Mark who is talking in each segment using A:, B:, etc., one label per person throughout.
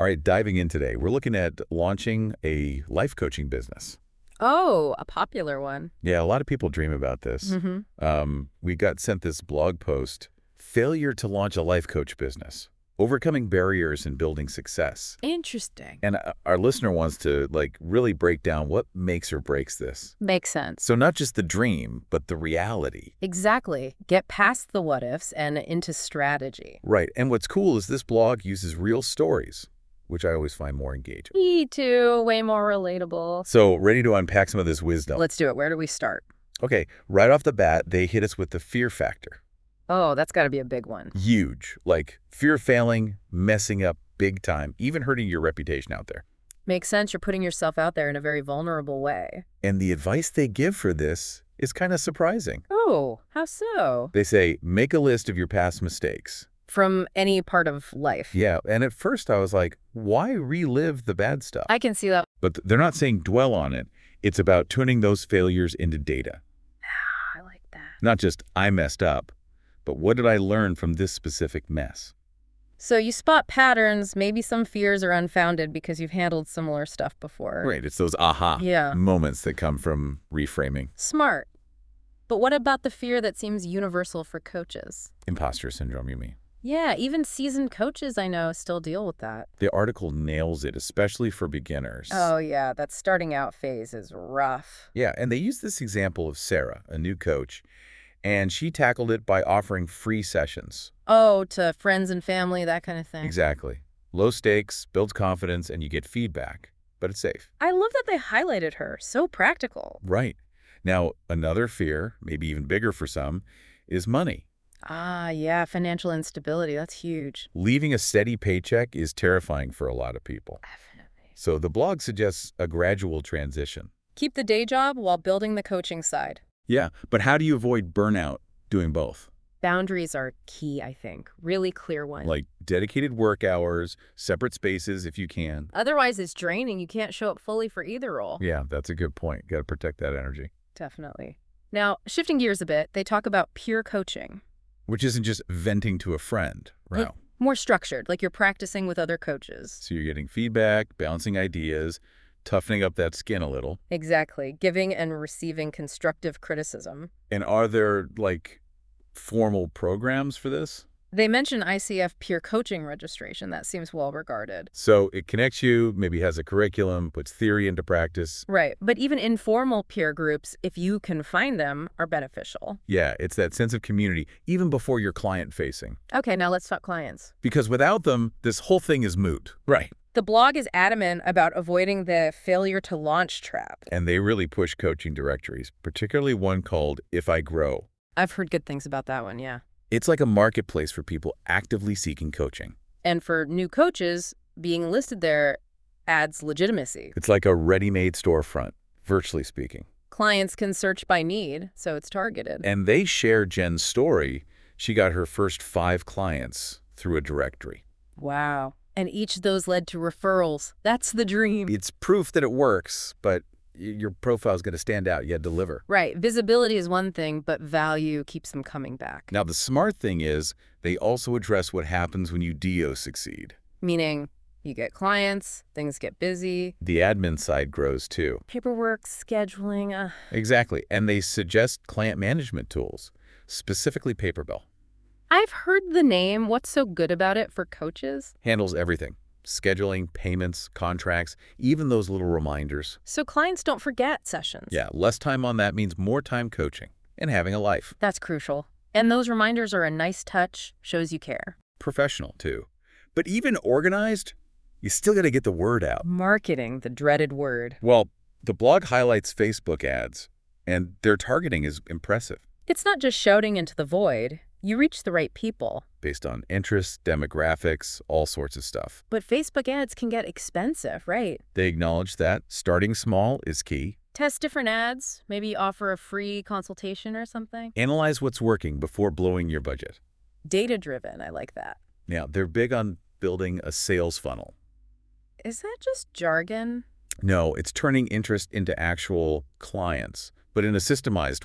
A: All right, diving in today, we're looking at launching a life coaching business.
B: Oh, a popular one.
A: Yeah, a lot of people dream about this.
B: Mm-hmm.
A: We got sent this blog post, Failure to Launch a Life Coach Business, Overcoming Barriers and Building Success.
B: Interesting.
A: And our listener wants to really break down what makes or breaks this.
B: Makes sense.
A: So not just the dream, but the reality.
B: Exactly. Get past the what-ifs and into strategy.
A: Right, and what's cool is this blog uses real stories, which I always find more engaging.
B: Me too. Way more relatable.
A: So ready to unpack some of this wisdom?
B: Let's do it. Where do we start?
A: Okay, right off the bat, they hit us with the fear factor.
B: Oh, that's got to be a big one.
A: Huge. Like fear of failing, messing up big time, even hurting your reputation out there.
B: Makes sense. You're putting yourself out there in a very vulnerable way.
A: And the advice they give for this is kind of surprising.
B: Oh, how so?
A: They say, make a list of your past mistakes.
B: From any part of life.
A: Yeah, and at first I was like, why relive the bad stuff?
B: I can see that.
A: But they're not saying dwell on it. It's about turning those failures into data.
B: I like that.
A: Not just, I messed up, but what did I learn from this specific mess?
B: So you spot patterns. Maybe some fears are unfounded because you've handled similar stuff before.
A: Right, it's those aha moments that come from reframing.
B: Smart. But what about the fear that seems universal for coaches?
A: Imposter syndrome, you mean?
B: Yeah, even seasoned coaches I know still deal with that.
A: The article nails it, especially for beginners.
B: Oh yeah, that starting out phase is rough.
A: Yeah, and they use this example of Sarah, a new coach, and she tackled it by offering free sessions.
B: Oh, to friends and family, that kind of thing.
A: Exactly. Low stakes, builds confidence, and you get feedback, but it's safe.
B: I love that they highlighted her. So practical.
A: Right. Now, another fear, maybe even bigger for some, is money.
B: Ah, yeah, financial instability. That's huge.
A: Leaving a steady paycheck is terrifying for a lot of people.
B: Definitely.
A: So the blog suggests a gradual transition.
B: Keep the day job while building the coaching side.
A: Yeah, but how do you avoid burnout doing both?
B: Boundaries are key, I think. Really clear ones.
A: Like dedicated work hours, separate spaces if you can.
B: Otherwise, it's draining. You can't show up fully for either role.
A: Yeah, that's a good point. Got to protect that energy.
B: Definitely. Now, shifting gears a bit, they talk about peer coaching.
A: Which isn't just venting to a friend, right?
B: More structured, like you're practicing with other coaches.
A: So you're getting feedback, bouncing ideas, toughening up that skin a little.
B: Exactly. Giving and receiving constructive criticism.
A: And are there, formal programs for this?
B: They mention ICF peer coaching registration. That seems well regarded.
A: So it connects you, maybe has a curriculum, puts theory into practice.
B: Right. But even informal peer groups, if you can find them, are beneficial.
A: Yeah, it's that sense of community, even before you're client-facing.
B: Okay, now let's talk clients.
A: Because without them, this whole thing is moot. Right.
B: The blog is adamant about avoiding the failure to launch trap.
A: And they really push coaching directories, particularly one called If I Grow.
B: I've heard good things about that one, yeah.
A: It's like a marketplace for people actively seeking coaching.
B: And for new coaches, being listed there adds legitimacy.
A: It's like a ready-made storefront, virtually speaking.
B: Clients can search by need, so it's targeted.
A: And they share Jen's story. She got her first 5 clients through a directory.
B: Wow. And each of those led to referrals. That's the dream.
A: It's proof that it works, but your profile is going to stand out. You deliver.
B: Right. Visibility is one thing, but value keeps them coming back.
A: Now, the smart thing is they also address what happens when you succeed.
B: Meaning you get clients, things get busy.
A: The admin side grows too.
B: Paperwork, scheduling.
A: Exactly. And they suggest client management tools, specifically Paperbill.
B: I've heard the name. What's so good about it for coaches?
A: Handles everything. Scheduling, payments, contracts, even those little reminders.
B: So clients don't forget sessions.
A: Yeah, less time on that means more time coaching and having a life.
B: That's crucial. And those reminders are a nice touch, shows you care.
A: Professional, too. But even organized, you still got to get the word out.
B: Marketing, the dreaded word.
A: Well, the blog highlights Facebook ads, and their targeting is impressive.
B: It's not just shouting into the void. You reach the right people.
A: Based on interests, demographics, all sorts of stuff.
B: But Facebook ads can get expensive, right?
A: They acknowledge that starting small is key.
B: Test different ads, maybe offer a free consultation or something.
A: Analyze what's working before blowing your budget.
B: Data-driven, I like that.
A: Now, they're big on building a sales funnel.
B: Is that just jargon?
A: No, it's turning interest into actual clients, but in a systemized way.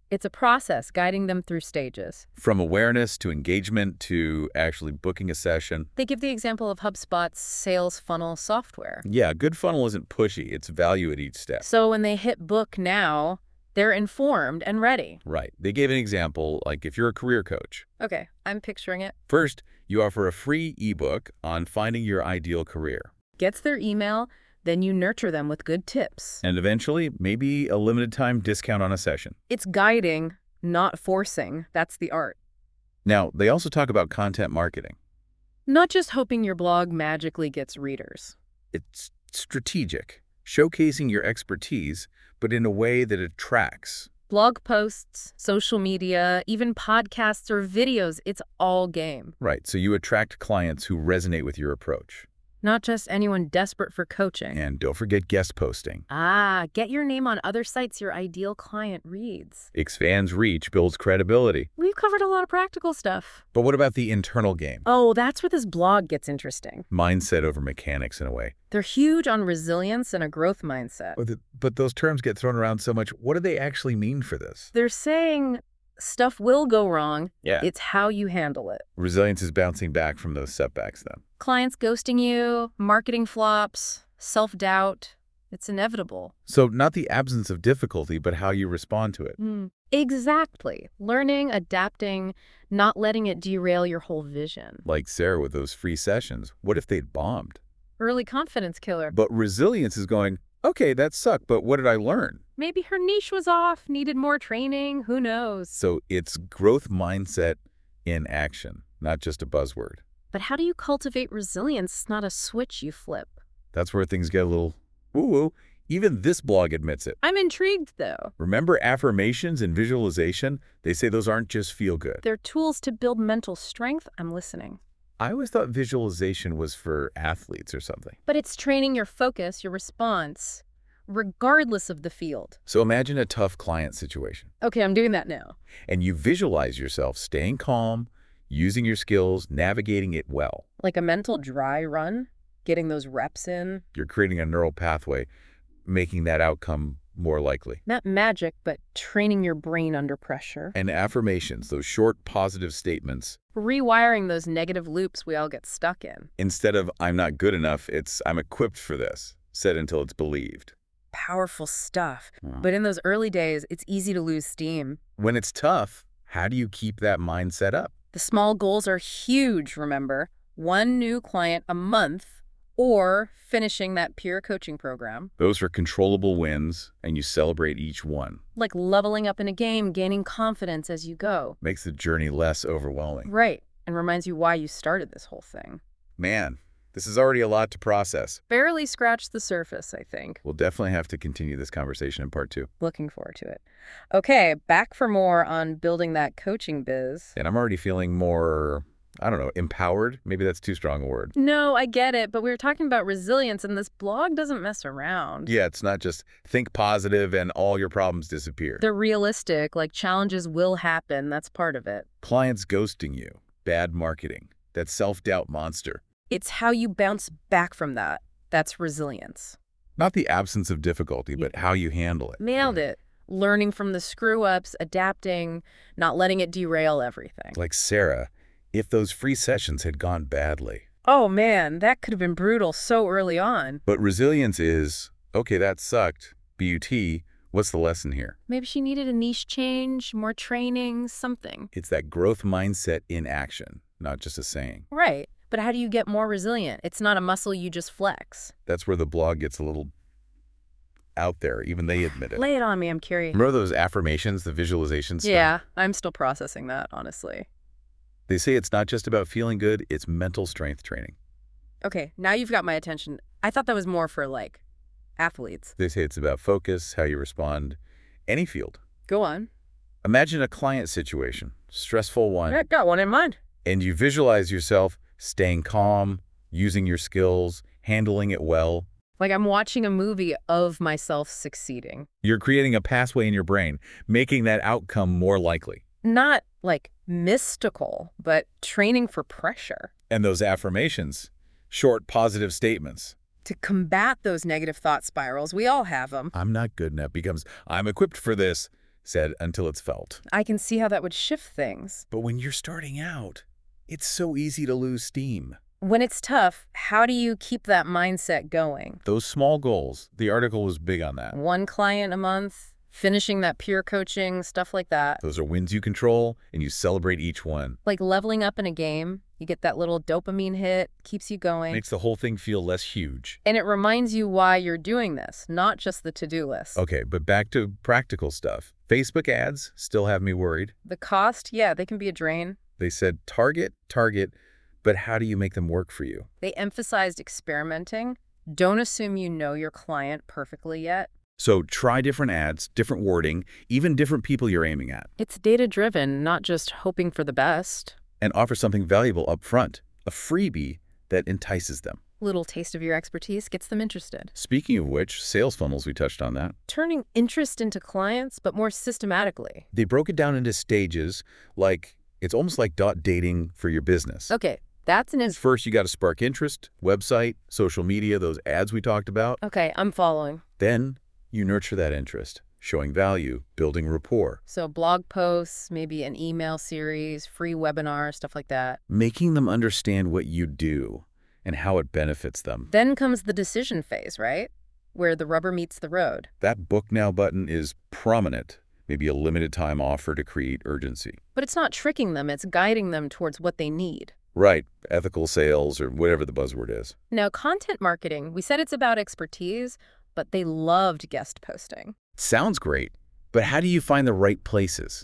B: It's a process guiding them through stages.
A: From awareness to engagement to actually booking a session.
B: They give the example of HubSpot's sales funnel software.
A: Yeah, a good funnel isn't pushy. It's value at each step.
B: So when they hit book now, they're informed and ready.
A: Right. They gave an example, like if you're a career coach.
B: Okay, I'm picturing it.
A: First, you offer a free ebook on finding your ideal career.
B: Gets their email, then you nurture them with good tips.
A: And eventually, maybe a limited time discount on a session.
B: It's guiding, not forcing. That's the art.
A: Now, they also talk about content marketing.
B: Not just hoping your blog magically gets readers.
A: It's strategic, showcasing your expertise, but in a way that attracts.
B: Blog posts, social media, even podcasts or videos, it's all game.
A: Right, so you attract clients who resonate with your approach.
B: Not just anyone desperate for coaching.
A: And don't forget guest posting.
B: Get your name on other sites your ideal client reads.
A: Expands reach, builds credibility.
B: We've covered a lot of practical stuff.
A: But what about the internal game?
B: Oh, that's where this blog gets interesting.
A: Mindset over mechanics in a way.
B: They're huge on resilience and a growth mindset.
A: But those terms get thrown around so much. What do they actually mean for this?
B: They're saying stuff will go wrong.
A: Yeah.
B: It's how you handle it.
A: Resilience is bouncing back from those setbacks then.
B: Clients ghosting you, marketing flops, self-doubt. It's inevitable.
A: So not the absence of difficulty, but how you respond to it.
B: Exactly. Learning, adapting, not letting it derail your whole vision.
A: Like Sarah with those free sessions. What if they'd bombed?
B: Early confidence killer.
A: But resilience is going, okay, that sucked, but what did I learn?
B: Maybe her niche was off, needed more training, who knows?
A: So it's growth mindset in action, not just a buzzword.
B: But how do you cultivate resilience? It's not a switch you flip.
A: That's where things get a little woo-woo. Even this blog admits it.
B: I'm intrigued, though.
A: Remember affirmations and visualization? They say those aren't just feel good.
B: They're tools to build mental strength. I'm listening.
A: I always thought visualization was for athletes or something.
B: But it's training your focus, your response, regardless of the field.
A: So imagine a tough client situation.
B: Okay, I'm doing that now.
A: And you visualize yourself staying calm, using your skills, navigating it well.
B: Like a mental dry run, getting those reps in.
A: You're creating a neural pathway, making that outcome more likely.
B: Not magic, but training your brain under pressure.
A: And affirmations, those short positive statements.
B: Rewiring those negative loops we all get stuck in.
A: Instead of, I'm not good enough, it's, I'm equipped for this, said until it's believed.
B: Powerful stuff. But in those early days, it's easy to lose steam.
A: When it's tough, how do you keep that mindset up?
B: The small goals are huge, remember. 1 new client a month, or finishing that peer coaching program.
A: Those are controllable wins, and you celebrate each one.
B: Like leveling up in a game, gaining confidence as you go.
A: Makes the journey less overwhelming.
B: Right, and reminds you why you started this whole thing.
A: Man, this is already a lot to process.
B: Barely scratched the surface, I think.
A: We'll definitely have to continue this conversation in part 2.
B: Looking forward to it. Okay, back for more on building that coaching biz.
A: And I'm already feeling more, I don't know, empowered? Maybe that's too strong a word.
B: No, I get it, but we were talking about resilience, and this blog doesn't mess around.
A: Yeah, it's not just think positive and all your problems disappear.
B: They're realistic, like challenges will happen, that's part of it.
A: Clients ghosting you, bad marketing, that self-doubt monster.
B: It's how you bounce back from that. That's resilience.
A: Not the absence of difficulty, but how you handle it.
B: Nailed it. Learning from the screw-ups, adapting, not letting it derail everything.
A: Like Sarah, if those free sessions had gone badly.
B: Oh man, that could have been brutal so early on.
A: But resilience is, okay, that sucked. BUT, what's the lesson here?
B: Maybe she needed a niche change, more training, something.
A: It's that growth mindset in action, not just a saying.
B: Right. But how do you get more resilient? It's not a muscle you just flex.
A: That's where the blog gets a little out there. Even they admit it.
B: Lay it on me, I'm curious.
A: Remember those affirmations, the visualization stuff?
B: Yeah, I'm still processing that, honestly.
A: They say it's not just about feeling good, it's mental strength training.
B: Okay, now you've got my attention. I thought that was more for, like, athletes.
A: They say it's about focus, how you respond, any field.
B: Go on.
A: Imagine a client situation, stressful one,
B: I got one in mind.
A: and you visualize yourself staying calm, using your skills, handling it well.
B: Like I'm watching a movie of myself succeeding.
A: You're creating a pathway in your brain, making that outcome more likely.
B: Not, like, mystical, but training for pressure.
A: And those affirmations, short positive statements.
B: To combat those negative thought spirals, we all have them.
A: I'm not good enough becomes, I'm equipped for this, said until it's felt.
B: I can see how that would shift things.
A: But when you're starting out, it's so easy to lose steam.
B: When it's tough, how do you keep that mindset going?
A: Those small goals, the article was big on that.
B: One client a month, finishing that peer coaching, stuff like that.
A: Those are wins you control, and you celebrate each one.
B: Like leveling up in a game, you get that little dopamine hit, keeps you going.
A: Makes the whole thing feel less huge.
B: And it reminds you why you're doing this, not just the to-do list.
A: Okay, but back to practical stuff. Facebook ads still have me worried.
B: The cost, yeah, they can be a drain.
A: They said target, but how do you make them work for you?
B: They emphasized experimenting. Don't assume you know your client perfectly yet.
A: So try different ads, different wording, even different people you're aiming at.
B: It's data-driven, not just hoping for the best.
A: And offer something valuable up front, a freebie that entices them.
B: Little taste of your expertise gets them interested.
A: Speaking of which, sales funnels, we touched on that.
B: Turning interest into clients, but more systematically.
A: They broke it down into stages, like it's almost like dating for your business.
B: Okay, that's an...
A: First, you got to spark interest, website, social media, those ads we talked about.
B: Okay, I'm following.
A: Then you nurture that interest, showing value, building rapport.
B: So blog posts, maybe an email series, free webinar, stuff like that.
A: Making them understand what you do and how it benefits them.
B: Then comes the decision phase, right? Where the rubber meets the road.
A: That book now button is prominent, maybe a limited time offer to create urgency.
B: But it's not tricking them, it's guiding them towards what they need.
A: Right, ethical sales or whatever the buzzword is.
B: Now, content marketing, we said it's about expertise, but they loved guest posting.
A: Sounds great, but how do you find the right places?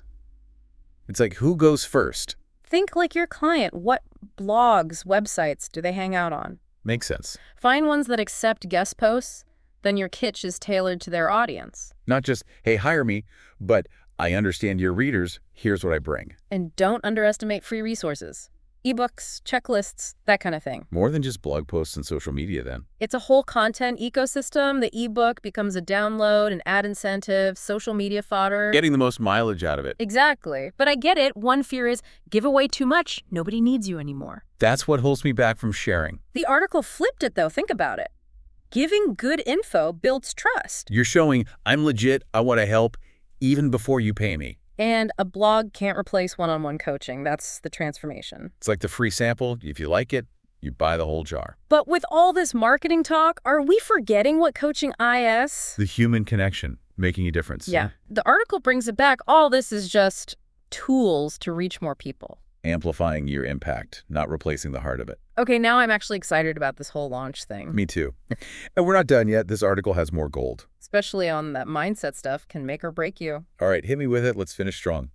A: It's like, who goes first?
B: Think like your client. What blogs, websites do they hang out on?
A: Makes sense.
B: Find ones that accept guest posts, then your pitch is tailored to their audience.
A: Not just, hey, hire me, but I understand your readers, here's what I bring.
B: And don't underestimate free resources. Ebooks, checklists, that kind of thing.
A: More than just blog posts and social media, then.
B: It's a whole content ecosystem. The ebook becomes a download, an ad incentive, social media fodder.
A: Getting the most mileage out of it.
B: Exactly. But I get it. One fear is give away too much. Nobody needs you anymore.
A: That's what holds me back from sharing.
B: The article flipped it, though. Think about it. Giving good info builds trust.
A: You're showing I'm legit, I want to help, even before you pay me.
B: And a blog can't replace one-on-one coaching. That's the transformation.
A: It's like the free sample. If you like it, you buy the whole jar.
B: But with all this marketing talk, are we forgetting what coaching is?
A: The human connection, making a difference.
B: Yeah. The article brings it back. All this is just tools to reach more people.
A: Amplifying your impact, not replacing the heart of it.
B: Okay, now I'm actually excited about this whole launch thing.
A: Me too. And we're not done yet. This article has more gold.
B: Especially on that mindset stuff, can make or break you.
A: All right, hit me with it. Let's finish strong.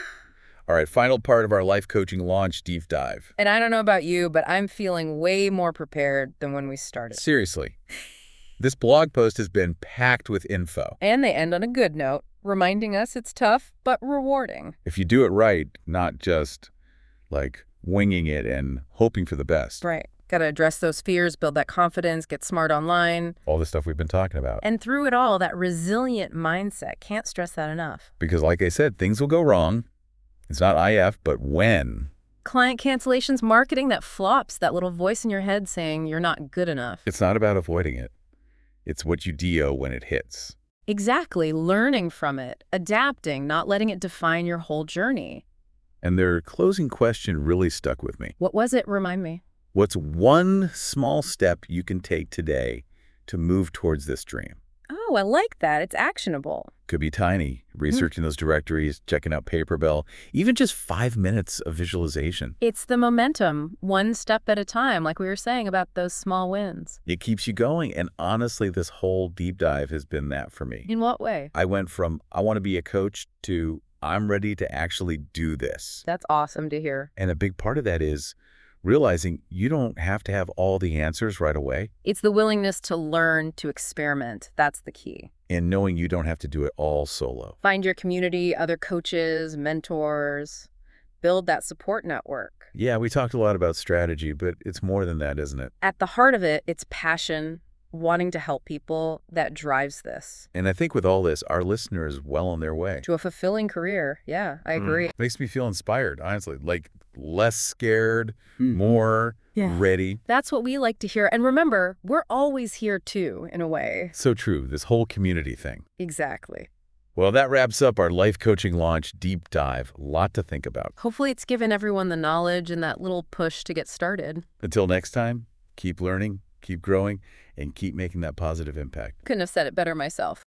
A: All right, final part of our life coaching launch deep dive.
B: And I don't know about you, but I'm feeling way more prepared than when we started.
A: Seriously. This blog post has been packed with info.
B: And they end on a good note, reminding us it's tough, but rewarding.
A: If you do it right, not just like winging it and hoping for the best.
B: Right. Got to address those fears, build that confidence, get smart online.
A: All the stuff we've been talking about.
B: And through it all, that resilient mindset. Can't stress that enough.
A: Because like I said, things will go wrong. It's not IF, but when.
B: Client cancellations, marketing that flops, that little voice in your head saying you're not good enough.
A: It's not about avoiding it. It's what you do when it hits.
B: Exactly. Learning from it, adapting, not letting it define your whole journey.
A: And their closing question really stuck with me.
B: What was it? Remind me.
A: What's one small step you can take today to move towards this dream?
B: Oh, I like that. It's actionable.
A: Could be tiny, researching those directories, checking out Paperbell, even just 5 minutes of visualization.
B: It's the momentum, one step at a time, like we were saying about those small wins.
A: It keeps you going, and honestly, this whole deep dive has been that for me.
B: In what way?
A: I went from, I want to be a coach, to I'm ready to actually do this.
B: That's awesome to hear.
A: And a big part of that is realizing you don't have to have all the answers right away.
B: It's the willingness to learn, to experiment. That's the key.
A: And knowing you don't have to do it all solo.
B: Find your community, other coaches, mentors. Build that support network.
A: Yeah, we talked a lot about strategy, but it's more than that, isn't it?
B: At the heart of it, it's passion, wanting to help people that drives this.
A: And I think with all this, our listener is well on their way.
B: To a fulfilling career. Yeah, I agree.
A: Makes me feel inspired, honestly. Like less scared, more ready.
B: That's what we like to hear. And remember, we're always here too, in a way.
A: So true, this whole community thing.
B: Exactly.
A: Well, that wraps up our Life Coaching Launch deep dive. A lot to think about.
B: Hopefully it's given everyone the knowledge and that little push to get started.
A: Until next time, keep learning, keep growing, and keep making that positive impact.
B: Couldn't have said it better myself.